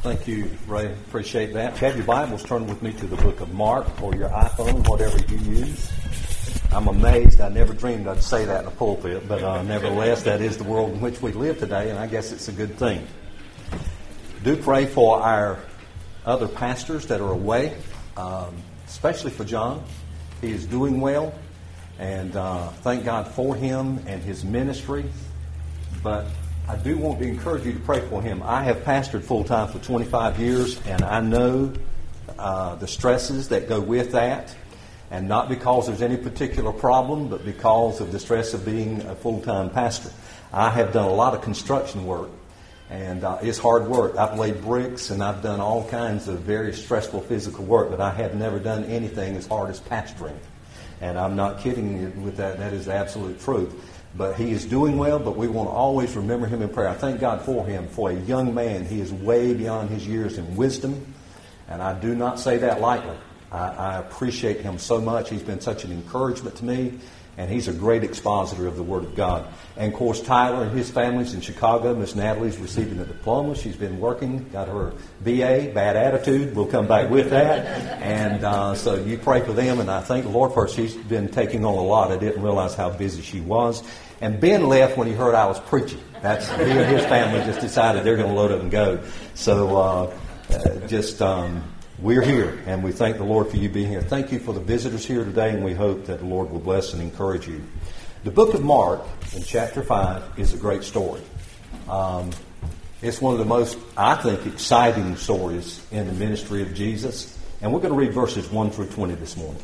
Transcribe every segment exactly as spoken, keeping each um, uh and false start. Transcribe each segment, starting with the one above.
Thank you, Ray. Appreciate that. If you have your Bibles, turn with me to the book of Mark or your iPhone, whatever you use. I'm amazed. I never dreamed I'd say that in a pulpit, but uh, nevertheless, that is the world in which we live today, and I guess it's a good thing. Do pray for our other pastors that are away, um, especially for John. He is doing well, and uh, thank God for him and his ministry. But I do want to encourage you to pray for him. I have pastored full-time for twenty-five years, and I know uh, the stresses that go with that. And not because there's any particular problem, but because of the stress of being a full-time pastor. I have done a lot of construction work, and uh, it's hard work. I've laid bricks, and I've done all kinds of very stressful physical work, but I have never done anything as hard as pastoring. And I'm not kidding you with that. That is the absolute truth. But he is doing well, but we want to always remember him in prayer. I thank God for him. For a young man, he is way beyond his years in wisdom, and I do not say that lightly. I, I appreciate him so much. He's been such an encouragement to me, and he's a great expositor of the Word of God. And, of course, Tyler and his family's in Chicago. Miss Natalie's receiving a diploma. She's been working, got her B A, bad attitude. We'll come back with that. And uh, so you pray for them, and I thank the Lord for her. She's been taking on a lot. I didn't realize how busy she was. And Ben left when he heard I was preaching. That's he and his family just decided they're going to load up and go. So uh, uh, just... Um, We're here, and we thank the Lord for you being here. Thank you for the visitors here today, and we hope that the Lord will bless and encourage you. The book of Mark, in chapter five, is a great story. Um, it's one of the most, I think, exciting stories in the ministry of Jesus. And we're going to read verses one through twenty this morning.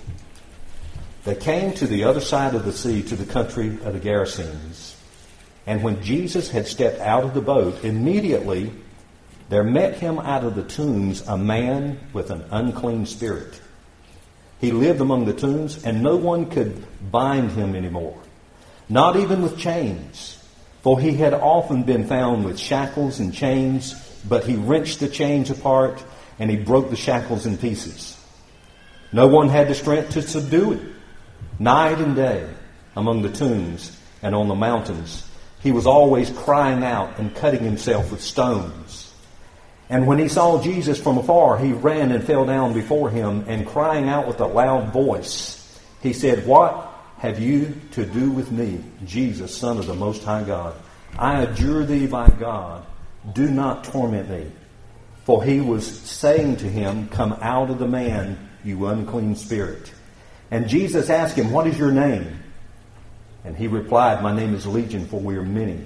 They came to the other side of the sea, to the country of the Gerasenes. And when Jesus had stepped out of the boat, immediately there met him out of the tombs a man with an unclean spirit. He lived among the tombs, and no one could bind him anymore, not even with chains. For he had often been found with shackles and chains, but he wrenched the chains apart, and he broke the shackles in pieces. No one had the strength to subdue him. Night and day, among the tombs and on the mountains, he was always crying out and cutting himself with stones. And when he saw Jesus from afar, he ran and fell down before him, and crying out with a loud voice, he said, "What have you to do with me, Jesus, Son of the Most High God? I adjure thee by God, do not torment me." For he was saying to him, "Come out of the man, you unclean spirit." And Jesus asked him, "What is your name?" And he replied, "My name is Legion, for we are many."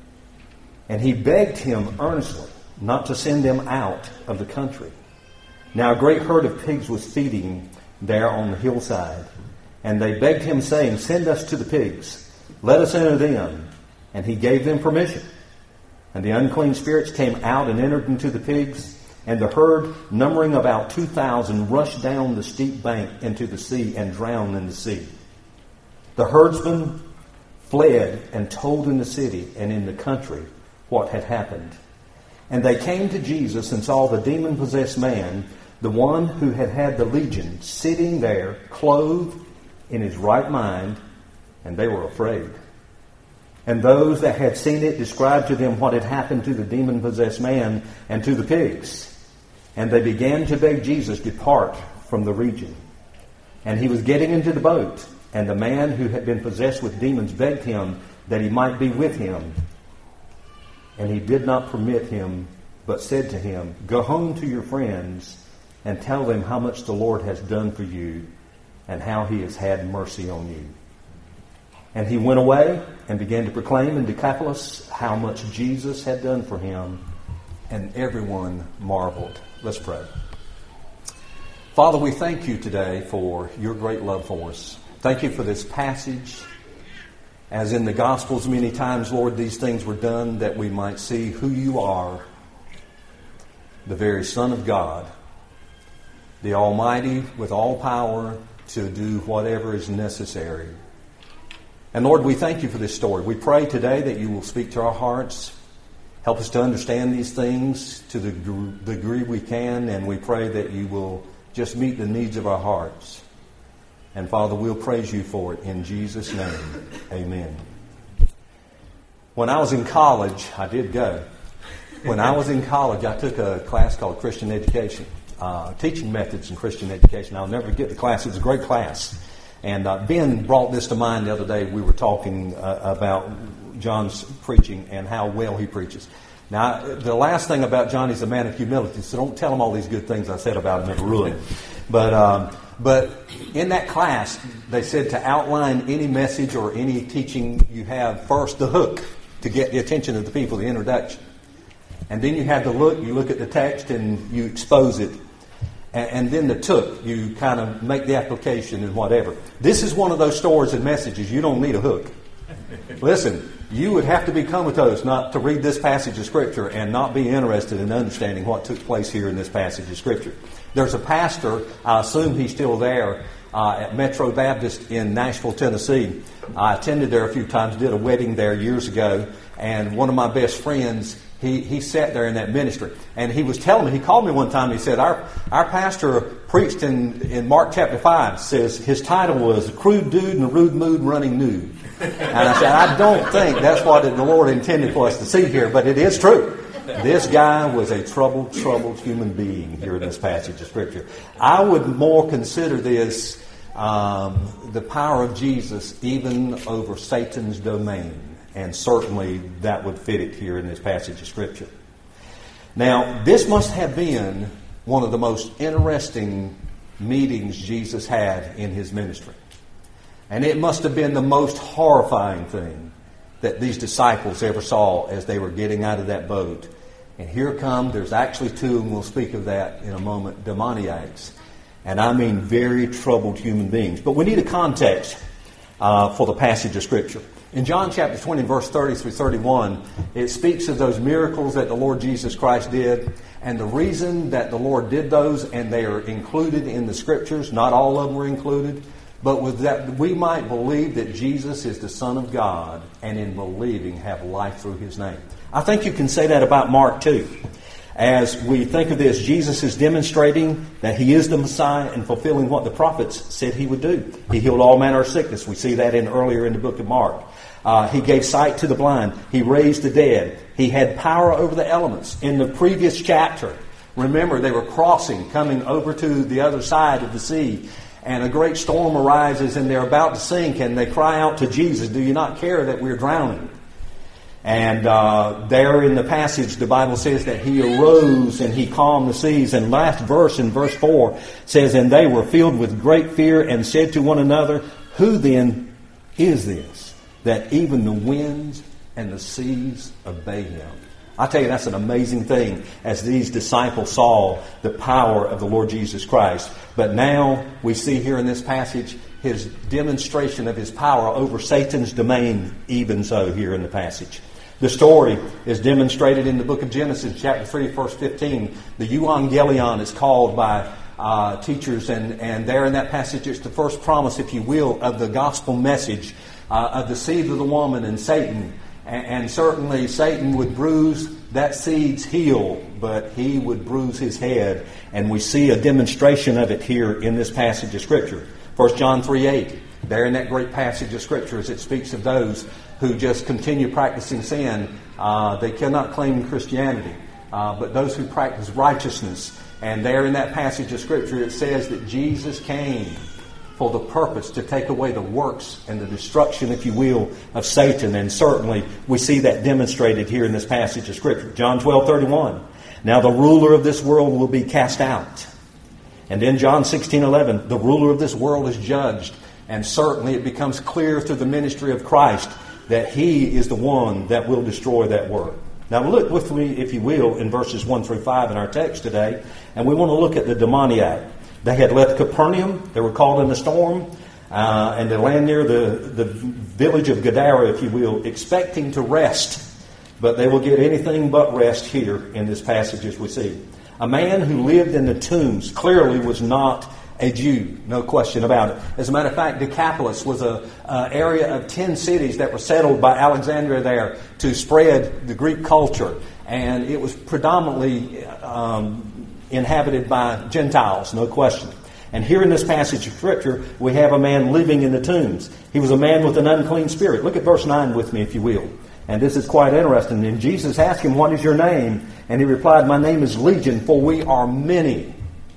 And he begged him earnestly not to send them out of the country. Now a great herd of pigs was feeding there on the hillside. And they begged him, saying, "Send us to the pigs. Let us enter them." And he gave them permission. And the unclean spirits came out and entered into the pigs. And the herd, numbering about two thousand, rushed down the steep bank into the sea and drowned in the sea. The herdsmen fled and told in the city and in the country what had happened. And they came to Jesus and saw the demon-possessed man, the one who had had the legion, sitting there, clothed in his right mind, and they were afraid. And those that had seen it described to them what had happened to the demon-possessed man and to the pigs. And they began to beg Jesus, "Depart from the region." And he was getting into the boat, and the man who had been possessed with demons begged him that he might be with him. And he did not permit him, but said to him, "Go home to your friends and tell them how much the Lord has done for you and how he has had mercy on you." And he went away and began to proclaim in Decapolis how much Jesus had done for him, and everyone marveled. Let's pray. Father, we thank you today for your great love for us. Thank you for this passage. As in the Gospels many times, Lord, these things were done that we might see who you are, the very Son of God, the Almighty with all power to do whatever is necessary. And Lord, we thank you for this story. We pray today that you will speak to our hearts. Help us to understand these things to the degree we can, and we pray that you will just meet the needs of our hearts. And Father, we'll praise you for it in Jesus' name. Amen. When I was in college, I did go. When I was in college, I took a class called Christian Education, uh, Teaching Methods in Christian Education. I'll never forget the class. It was a great class. And uh, Ben brought this to mind the other day. We were talking uh, about John's preaching and how well he preaches. Now, the last thing about John, he's a man of humility, so don't tell him all these good things I said about him and ruin him. But, um, but in that class, they said to outline any message or any teaching you have, first the hook to get the attention of the people, the introduction. And then you have the look, you look at the text and you expose it. And, and then the took, you kind of make the application and whatever. This is one of those stories and messages. You don't need a hook. Listen, you would have to be comatose not to read this passage of Scripture and not be interested in understanding what took place here in this passage of Scripture. There's a pastor, I assume he's still there, uh, at Metro Baptist in Nashville, Tennessee. I attended there a few times, did a wedding there years ago, and one of my best friends, he, he sat there in that ministry. And he was telling me, he called me one time, he said, our our pastor preached in, in Mark chapter five, says his title was A Crude Dude in a Rude Mood Running Nude. And I said, I don't think that's what the Lord intended for us to see here, but it is true. This guy was a troubled, troubled human being here in this passage of Scripture. I would more consider this um, the power of Jesus even over Satan's domain. And certainly that would fit it here in this passage of Scripture. Now, this must have been one of the most interesting meetings Jesus had in his ministry. And it must have been the most horrifying thing that these disciples ever saw as they were getting out of that boat. And here come, there's actually two, and we'll speak of that in a moment, demoniacs. And I mean very troubled human beings. But we need a context uh, for the passage of Scripture. In John chapter twenty, verse thirty through thirty-one, it speaks of those miracles that the Lord Jesus Christ did. And the reason that the Lord did those, and they are included in the Scriptures, not all of them were included, but with that we might believe that Jesus is the Son of God, and in believing have life through His name. I think you can say that about Mark too. As we think of this, Jesus is demonstrating that He is the Messiah and fulfilling what the prophets said He would do. He healed all manner of sickness. We see that in earlier in the book of Mark. Uh, he gave sight to the blind. He raised the dead. He had power over the elements. In the previous chapter, remember, they were crossing, coming over to the other side of the sea. And a great storm arises and they're about to sink, and they cry out to Jesus, "Do you not care that we're drowning?" And uh, there in the passage, the Bible says that He arose and He calmed the seas. And last verse, in verse four, says, "And they were filled with great fear and said to one another, Who then is this, that even the winds and the seas obey Him?" I tell you, that's an amazing thing as these disciples saw the power of the Lord Jesus Christ. But now we see here in this passage His demonstration of His power over Satan's domain, even so here in the passage. The story is demonstrated in the book of Genesis, chapter three, verse fifteen. The euangelion is called by uh, teachers, and, and there in that passage it's the first promise, if you will, of the gospel message uh, of the seed of the woman and Satan. And, and certainly Satan would bruise that seed's heel, but he would bruise his head. And we see a demonstration of it here in this passage of Scripture. First John three eight, there in that great passage of Scripture, as it speaks of those who just continue practicing sin, uh, they cannot claim Christianity. Uh, but those who practice righteousness, and there in that passage of Scripture it says that Jesus came for the purpose to take away the works and the destruction, if you will, of Satan. And certainly we see that demonstrated here in this passage of Scripture. John twelve thirty-one, "Now the ruler of this world will be cast out." And in John sixteen eleven, the ruler of this world is judged. And certainly it becomes clear through the ministry of Christ that He is the one that will destroy that work. Now look with me, if you will, in verses one through five in our text today. And we want to look at the demoniac. They had left Capernaum. They were caught in a storm. Uh, and they land near the, the village of Gadara, if you will, expecting to rest. But they will get anything but rest here in this passage as we see. A man who lived in the tombs clearly was not a Jew, no question about it. As a matter of fact, Decapolis was a, a area of ten cities that were settled by Alexandria there to spread the Greek culture. And it was predominantly um, inhabited by Gentiles, no question. And here in this passage of Scripture, we have a man living in the tombs. He was a man with an unclean spirit. Look at verse nine with me, if you will. And this is quite interesting. And Jesus asked him, what is your name? And he replied, my name is Legion, for we are many.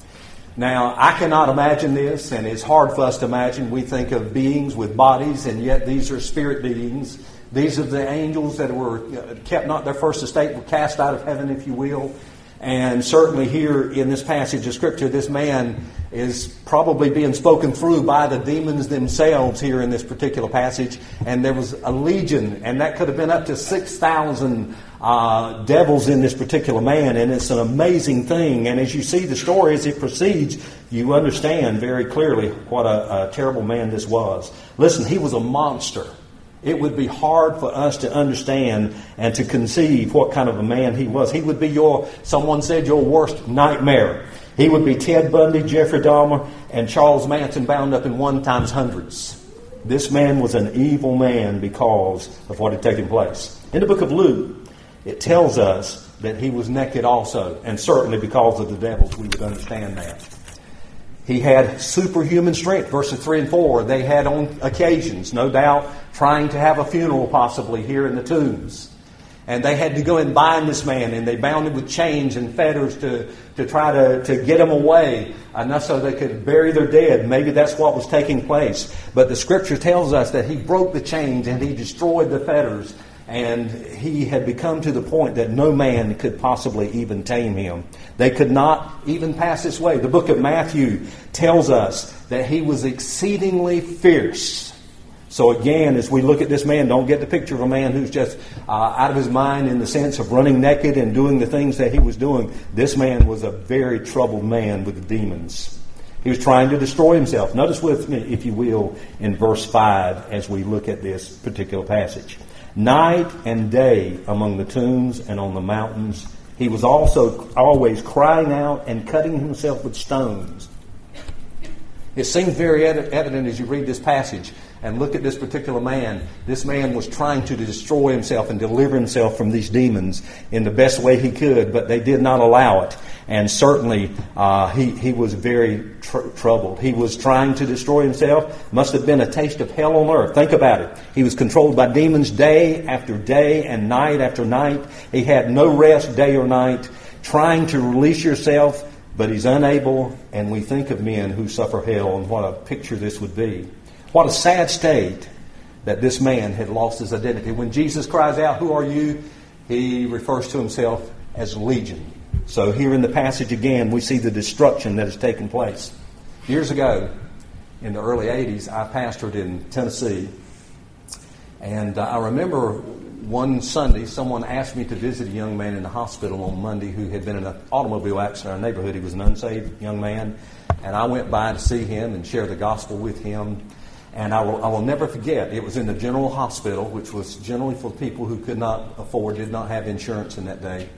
Now, I cannot imagine this, and it's hard for us to imagine. We think of beings with bodies, and yet these are spirit beings. These are the angels that were kept not their first estate, were cast out of heaven, if you will. And certainly here in this passage of Scripture, this man is probably being spoken through by the demons themselves here in this particular passage. And there was a legion, and that could have been up to six thousand uh, devils in this particular man. And it's an amazing thing. And as you see the story as it proceeds, you understand very clearly what a, a terrible man this was. Listen, he was a monster. It would be hard for us to understand and to conceive what kind of a man he was. He would be your, someone said, your worst nightmare. He would be Ted Bundy, Jeffrey Dahmer, and Charles Manson bound up in one times hundreds. This man was an evil man because of what had taken place. In the book of Luke, it tells us that he was naked also, and certainly because of the devils we would understand that. He had superhuman strength. Verses three and four, they had on occasions, no doubt, trying to have a funeral possibly here in the tombs. And they had to go and bind this man, and they bound him with chains and fetters to, to try to, to get him away, enough so they could bury their dead. Maybe that's what was taking place. But the Scripture tells us that he broke the chains and he destroyed the fetters. And he had become to the point that no man could possibly even tame him. They could not even pass this way. The book of Matthew tells us that he was exceedingly fierce. So again, as we look at this man, don't get the picture of a man who's just uh, out of his mind in the sense of running naked and doing the things that he was doing. This man was a very troubled man with the demons. He was trying to destroy himself. Notice with me, if you will, in verse five as we look at this particular passage. Night and day among the tombs and on the mountains, he was also always crying out and cutting himself with stones. It seems very evident as you read this passage and look at this particular man. This man was trying to destroy himself and deliver himself from these demons in the best way he could, but they did not allow it. And certainly uh, he, he was very tr- troubled. He was trying to destroy himself. Must have been a taste of hell on earth. Think about it. He was controlled by demons day after day and night after night. He had no rest day or night, trying to release yourself, but he's unable. And we think of men who suffer hell, and what a picture this would be. What a sad state that this man had lost his identity. When Jesus cries out, "Who are you?" he refers to himself as Legion. So here in the passage again, we see the destruction that has taken place. Years ago, in the early eighties, I pastored in Tennessee. And uh, I remember one Sunday, someone asked me to visit a young man in the hospital on Monday who had been in an automobile accident in our neighborhood. He was an unsaved young man. And I went by to see him and share the gospel with him. And I will, I will never forget, it was in the general hospital, which was generally for people who could not afford, did not have insurance in that day.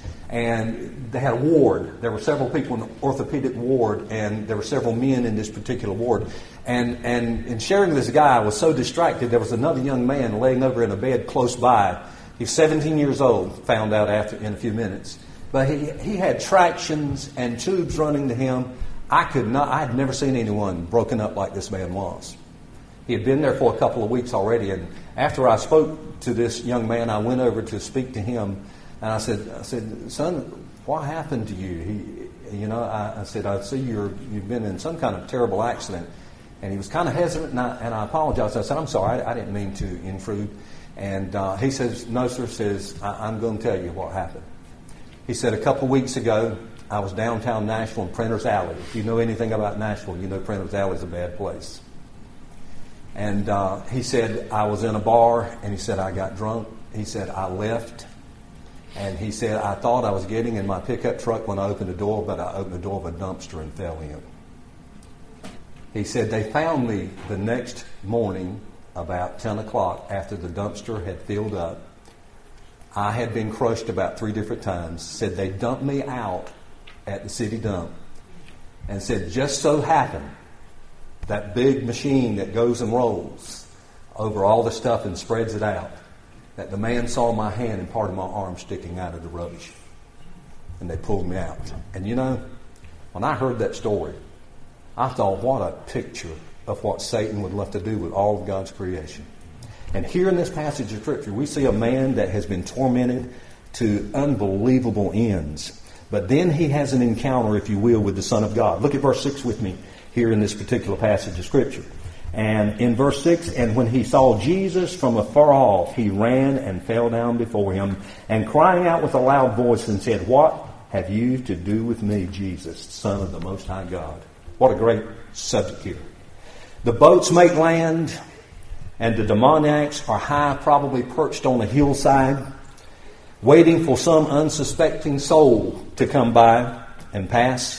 And they had a ward. There were several people in the orthopedic ward, and there were several men in this particular ward. And, and in sharing this guy, I was so distracted, there was another young man laying over in a bed close by. He's seventeen years old, found out after in a few minutes. But he, he had tractions and tubes running to him. I could not, I had never seen anyone broken up like this man was. He had been there for a couple of weeks already, and after I spoke to this young man, I went over to speak to him, and I said, "I said, son, what happened to you?" He, you know, I, I said, "I see you're you've been in some kind of terrible accident," and he was kind of hesitant, and I, and I apologized. I said, "I'm sorry, I, I didn't mean to intrude," and uh, he says, "No, sir," says, I, "I'm going to tell you what happened." He said, "A couple of weeks ago, I was downtown Nashville in Printer's Alley. If you know anything about Nashville, you know Printer's Alley is a bad place." And uh, he said, "I was in a bar," and he said, "I got drunk." He said, "I left." And he said, "I thought I was getting in my pickup truck when I opened the door, but I opened the door of a dumpster and fell in." He said, "They found me the next morning about ten o'clock after the dumpster had filled up. I had been crushed about three different times." Said, "They dumped me out at the city dump." And said, "Just so happened, that big machine that goes and rolls over all the stuff and spreads it out, that the man saw my hand and part of my arm sticking out of the rubbish. And they pulled me out." And you know, when I heard that story, I thought, what a picture of what Satan would love to do with all of God's creation. And here in this passage of Scripture, we see a man that has been tormented to unbelievable ends. But then he has an encounter, if you will, with the Son of God. Look at verse six with me here in this particular passage of Scripture. And in verse six, and when he saw Jesus from afar off, he ran and fell down before him, and crying out with a loud voice and said, What have you to do with me, Jesus, Son of the Most High God? What a great subject here. The boats make land, and the demoniacs are high, probably perched on a hillside, waiting for some unsuspecting soul to come by and pass.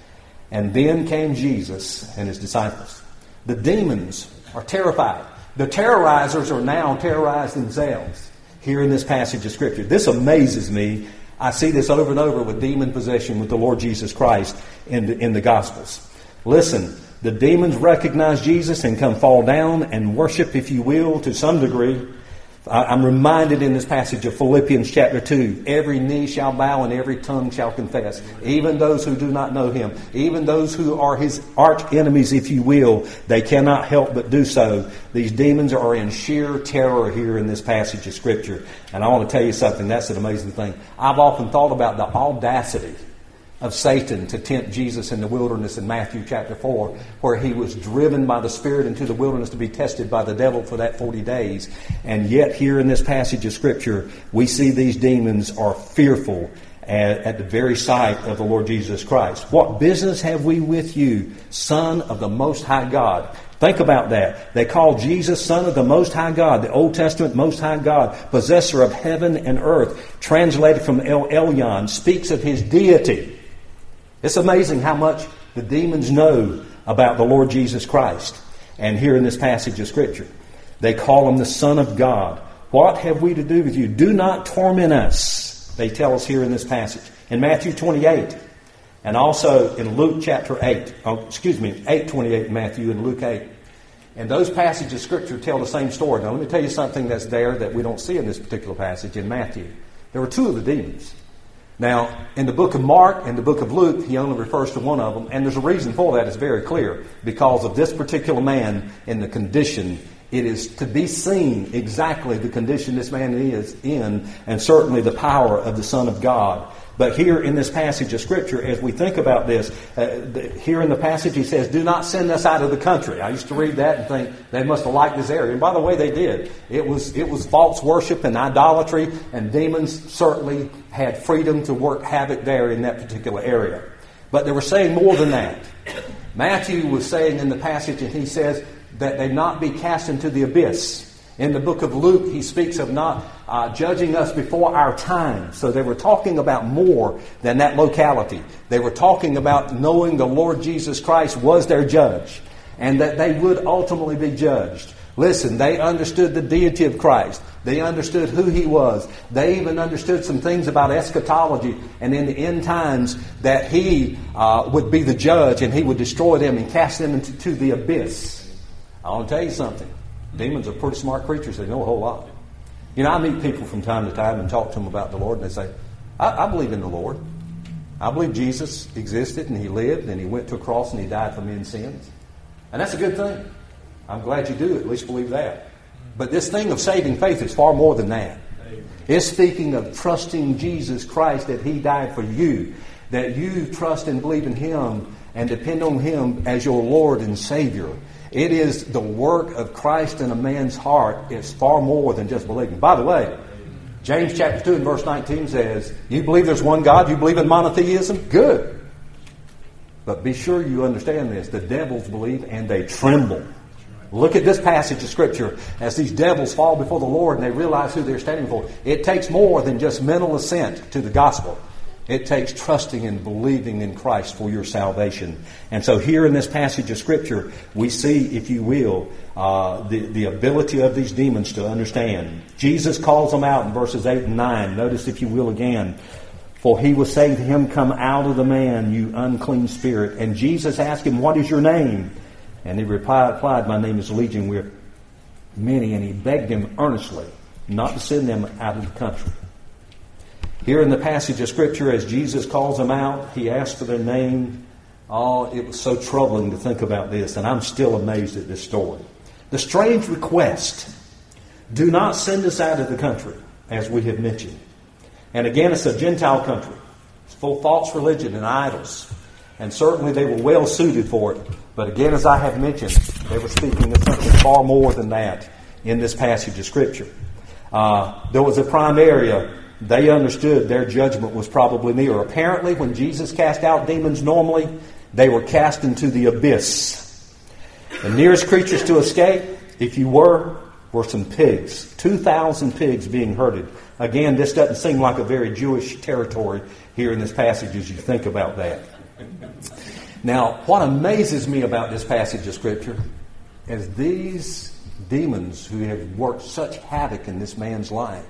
And then came Jesus and his disciples. The demons are terrified. The terrorizers are now terrorized themselves here in this passage of Scripture. This amazes me. I see this over and over with demon possession with the Lord Jesus Christ in the, in the Gospels. Listen, the demons recognize Jesus and come fall down and worship, if you will, to some degree. I'm reminded in this passage of Philippians chapter two, every knee shall bow and every tongue shall confess, even those who do not know him, even those who are his arch enemies, if you will, they cannot help but do so. These demons are in sheer terror here in this passage of Scripture. And I want to tell you something, that's an amazing thing. I've often thought about the audacity of Satan to tempt Jesus in the wilderness in Matthew chapter four, where he was driven by the Spirit into the wilderness to be tested by the devil for that forty days. And yet here in this passage of Scripture, we see these demons are fearful at, at the very sight of the Lord Jesus Christ. What business have we with you, Son of the Most High God? Think about that. They call Jesus Son of the Most High God, the Old Testament Most High God, possessor of heaven and earth, translated from El Elyon, speaks of his deity. It's amazing how much the demons know about the Lord Jesus Christ. And here in this passage of Scripture, they call him the Son of God. What have we to do with you? Do not torment us, they tell us here in this passage. In Matthew twenty-eight, and also in Luke chapter eight, oh, excuse me, eight twenty-eight in Matthew and Luke eight. And those passages of Scripture tell the same story. Now let me tell you something that's there that we don't see in this particular passage in Matthew. There were two of the demons. Now, in the book of Mark and the book of Luke, he only refers to one of them. And there's a reason for that. It's very clear. Because of this particular man in the condition, it is to be seen exactly the condition this man is in, and certainly the power of the Son of God. But here in this passage of Scripture, as we think about this, uh, the, here in the passage he says, do not send us out of the country. I used to read that and think they must have liked this area. And by the way, they did. It was, it was false worship and idolatry, and demons certainly had freedom to work havoc there in that particular area. But they were saying more than that. Matthew was saying in the passage, and he says that they not be cast into the abyss. In the book of Luke, he speaks of not uh, judging us before our time. So they were talking about more than that locality. They were talking about knowing the Lord Jesus Christ was their judge, and that they would ultimately be judged. Listen, they understood the deity of Christ. They understood who he was. They even understood some things about eschatology and in the end times that he uh, would be the judge and he would destroy them and cast them into to the abyss. I want to tell you something. Demons are pretty smart creatures. They know a whole lot. You know, I meet people from time to time and talk to them about the Lord, and they say, I, I believe in the Lord. I believe Jesus existed and he lived and he went to a cross and he died for men's sins. And that's a good thing. I'm glad you do at least believe that. But this thing of saving faith is far more than that. It's speaking of trusting Jesus Christ, that he died for you, that you trust and believe in him and depend on him as your Lord and Savior. It is the work of Christ in a man's heart. It's far more than just believing. By the way, James chapter two and verse nineteen says, you believe there's one God? You believe in monotheism? Good. But be sure you understand this. The devils believe and they tremble. Look at this passage of Scripture. As these devils fall before the Lord and they realize who they're standing for, it takes more than just mental assent to the gospel. It takes trusting and believing in Christ for your salvation. And so here in this passage of Scripture, we see, if you will, uh, the, the ability of these demons to understand. Jesus calls them out in verses eight and nine. Notice, if you will, again. For he was saying to him, come out of the man, you unclean spirit. And Jesus asked him, what is your name? And he replied, my name is Legion, we're many. And he begged him earnestly not to send them out of the country. Here in the passage of Scripture, as Jesus calls them out, he asks for their name. Oh, it was so troubling to think about this, and I'm still amazed at this story. The strange request do not send us out of the country, as we have mentioned. And again, it's a Gentile country. It's full of false religion and idols. And certainly they were well suited for it. But again, as I have mentioned, they were speaking of something far more than that in this passage of Scripture. Uh, there was a prime area. They understood their judgment was probably near. Apparently, when Jesus cast out demons normally, they were cast into the abyss. The nearest creatures to escape, if you were, were some pigs. two thousand pigs being herded. Again, this doesn't seem like a very Jewish territory here in this passage as you think about that. Now, what amazes me about this passage of Scripture is these demons who have worked such havoc in this man's life,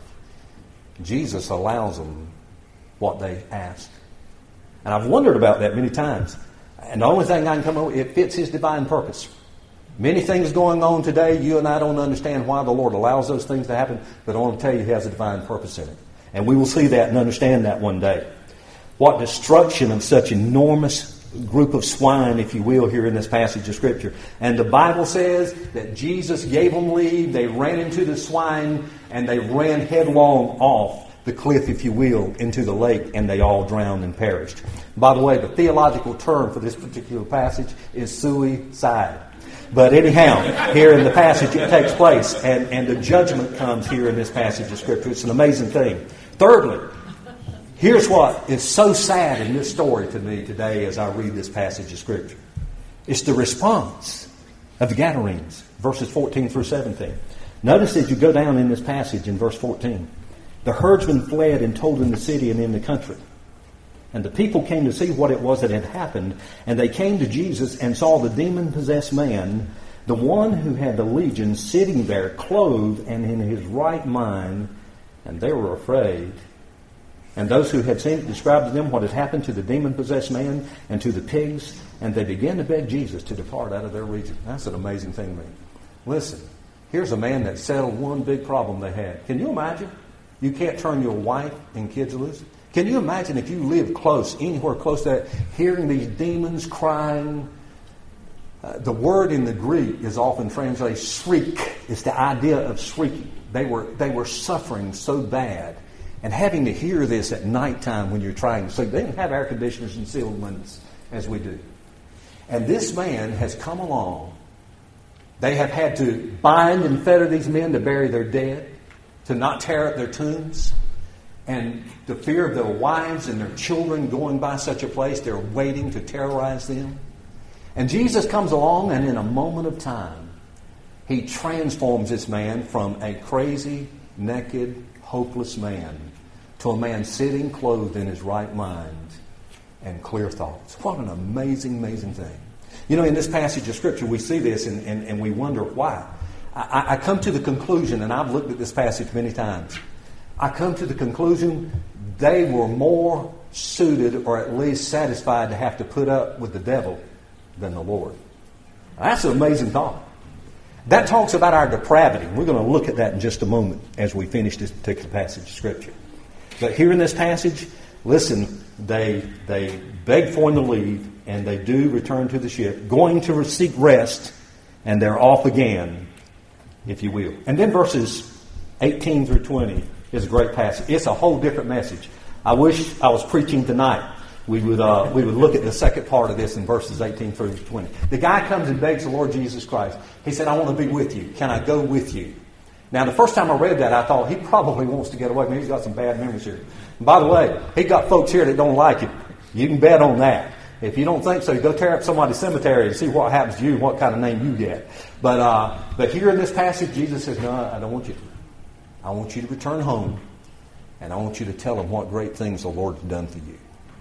Jesus allows them what they ask. And I've wondered about that many times. And the only thing I can come up with, it fits His divine purpose. Many things going on today, you and I don't understand why the Lord allows those things to happen, but I want to tell you He has a divine purpose in it. And we will see that and understand that one day. What destruction of such enormous group of swine, if you will, here in this passage of Scripture. And the Bible says that Jesus gave them leave, they ran into the swine, and they ran headlong off the cliff, if you will, into the lake, and they all drowned and perished. By the way, the theological term for this particular passage is suicide. But anyhow, here in the passage it takes place, and, and the judgment comes here in this passage of Scripture. It's an amazing thing. Thirdly, here's what is so sad in this story to me today as I read this passage of Scripture. It's the response of the Gadarenes, verses fourteen through seventeen. Notice as you go down in this passage in verse fourteen, the herdsmen fled and told in the city and in the country. And the people came to see what it was that had happened, and they came to Jesus and saw the demon-possessed man, the one who had the legion, sitting there, clothed and in his right mind, and they were afraid. And those who had seen it described to them what had happened to the demon-possessed man and to the pigs, and they began to beg Jesus to depart out of their region. That's an amazing thing to me. Listen, here's a man that settled one big problem they had. Can you imagine? You can't turn your wife and kids loose. Can you imagine if you live close, anywhere close to that, hearing these demons crying? Uh, the word in the Greek is often translated shriek. It's the idea of shrieking. They were, they were suffering so bad. And having to hear this at nighttime when you're trying to sleep. They didn't have air conditioners and sealed windows as we do. And this man has come along. They have had to bind and fetter these men to bury their dead, to not tear up their tombs. And the fear of their wives and their children going by such a place, they're waiting to terrorize them. And Jesus comes along, and in a moment of time, He transforms this man from a crazy, naked, hopeless man to a man sitting clothed in his right mind and clear thoughts. What an amazing, amazing thing. You know, in this passage of Scripture, we see this and, and, and we wonder why. I, I come to the conclusion, and I've looked at this passage many times, I come to the conclusion they were more suited or at least satisfied to have to put up with the devil than the Lord. That's an amazing thought. That talks about our depravity. We're going to look at that in just a moment as we finish this particular passage of Scripture. But here in this passage, listen, they they beg for him to leave, and they do return to the ship, going to seek rest, and they're off again, if you will. And then verses eighteen through twenty is a great passage. It's a whole different message. I wish I was preaching tonight. We would uh, we would look at the second part of this in verses eighteen through twenty. The guy comes and begs the Lord Jesus Christ. He said, I want to be with you. Can I go with you? Now, the first time I read that, I thought, he probably wants to get away. Maybe he's got some bad memories here. And by the way, he got folks here that don't like him. You can bet on that. If you don't think so, you go tear up somebody's cemetery and see what happens to you and what kind of name you get. But uh, but here in this passage, Jesus says, no, I don't want you to. I want you to return home, and I want you to tell them what great things the Lord has done for you.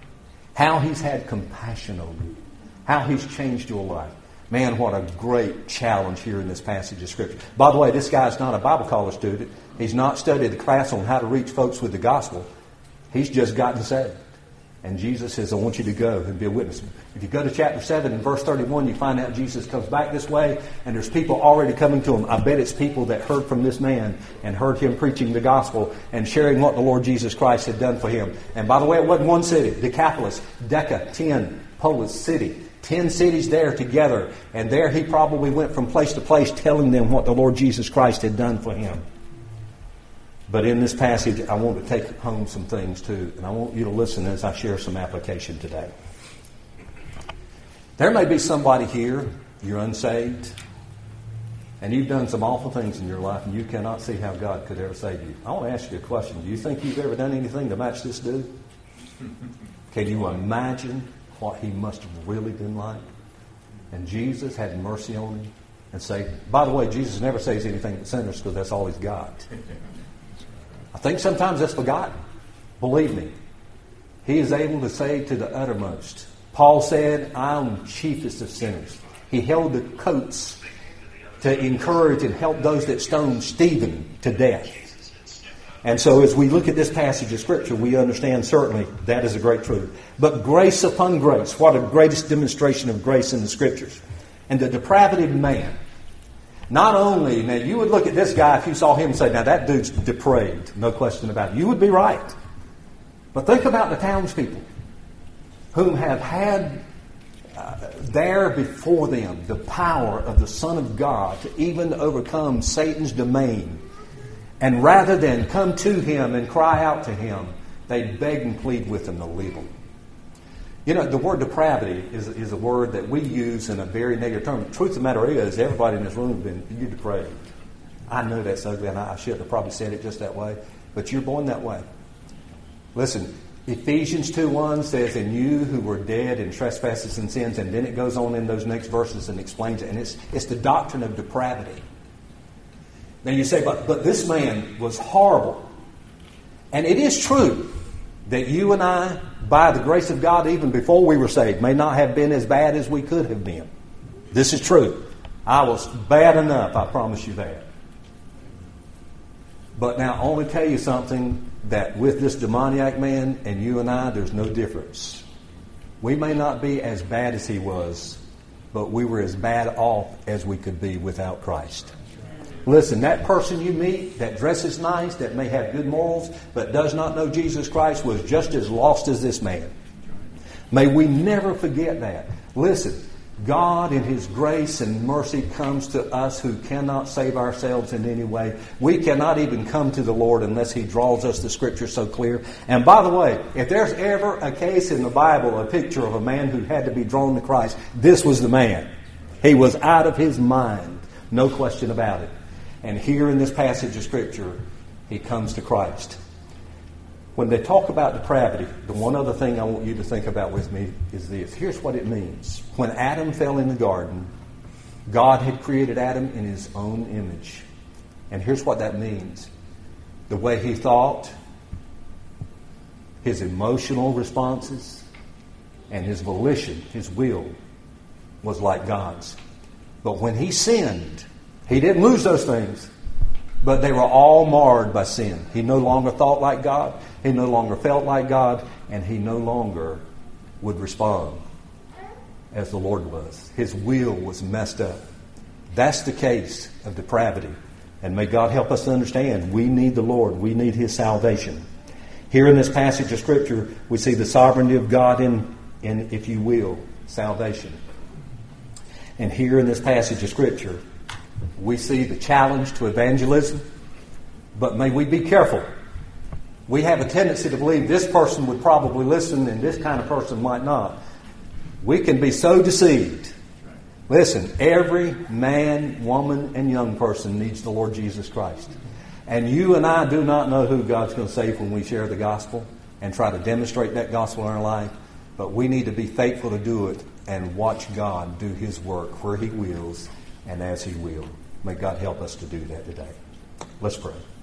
How He's had compassion on you. How He's changed your life. Man, what a great challenge here in this passage of Scripture. By the way, this guy's not a Bible college student. He's not studied the class on how to reach folks with the gospel. He's just gotten saved. And Jesus says, I want you to go and be a witness. If you go to chapter seven and verse thirty-one, you find out Jesus comes back this way, and there's people already coming to him. I bet it's people that heard from this man and heard him preaching the gospel and sharing what the Lord Jesus Christ had done for him. And by the way, it wasn't one city. Decapolis, Deca, ten, Polis city. Ten cities there together. And there he probably went from place to place telling them what the Lord Jesus Christ had done for him. But in this passage, I want to take home some things too, and I want you to listen as I share some application today. There may be somebody here, you're unsaved, and you've done some awful things in your life, and you cannot see how God could ever save you. I want to ask you a question. Do you think you've ever done anything to match this dude? Can you imagine what he must have really been like? And Jesus had mercy on him and saved him. By the way, Jesus never says anything to sinners because that's all he's got. I think sometimes that's forgotten. Believe me. He is able to save to the uttermost. Paul said, I am chiefest of sinners. He held the coats to encourage and help those that stoned Stephen to death. And so as we look at this passage of Scripture, we understand certainly that is a great truth. But grace upon grace, what a greatest demonstration of grace in the Scriptures. And the depravity of man. Not only, now you would look at this guy if you saw him and say, now that dude's depraved, no question about it. You would be right. But think about the townspeople whom have had uh, there before them the power of the Son of God to even overcome Satan's domain. And rather than come to him and cry out to him, they beg and plead with him to leave them. You know, the word depravity is, is a word that we use in a very negative term. The truth of the matter is, everybody in this room has been, you're depraved. I know that's ugly, and I shouldn't have probably said it just that way, but you're born that way. Listen, Ephesians two one says, and you who were dead in trespasses and sins, and then it goes on in those next verses and explains it, and it's, it's the doctrine of depravity. Now you say, but, but this man was horrible. And it is true that you and I, by the grace of God, even before we were saved, may not have been as bad as we could have been. This is true. I was bad enough, I promise you that. But now I want to tell you something, that with this demoniac man and you and I, there's no difference. We may not be as bad as he was, but we were as bad off as we could be without Christ. Listen, that person you meet that dresses nice, that may have good morals, but does not know Jesus Christ, was just as lost as this man. May we never forget that. Listen, God in His grace and mercy comes to us who cannot save ourselves in any way. We cannot even come to the Lord unless He draws us the Scripture so clear. And by the way, if there's ever a case in the Bible, a picture of a man who had to be drawn to Christ, this was the man. He was out of his mind. No question about it. And here in this passage of Scripture, he comes to Christ. When they talk about depravity, the one other thing I want you to think about with me is this. Here's what it means. When Adam fell in the garden, God had created Adam in His own image. And here's what that means. The way he thought, his emotional responses, and his volition, his will, was like God's. But when he sinned, he didn't lose those things, but they were all marred by sin. He no longer thought like God. He no longer felt like God. And he no longer would respond as the Lord was. His will was messed up. That's the case of depravity. And may God help us to understand we need the Lord. We need His salvation. Here in this passage of Scripture, we see the sovereignty of God in, in, if you will, salvation. And here in this passage of Scripture, we see the challenge to evangelism, but may we be careful. We have a tendency to believe this person would probably listen and this kind of person might not. We can be so deceived. Listen, every man, woman, and young person needs the Lord Jesus Christ. And you and I do not know who God's going to save when we share the gospel and try to demonstrate that gospel in our life, but we need to be faithful to do it and watch God do His work where He wills and as He will. May God help us to do that today. Let's pray.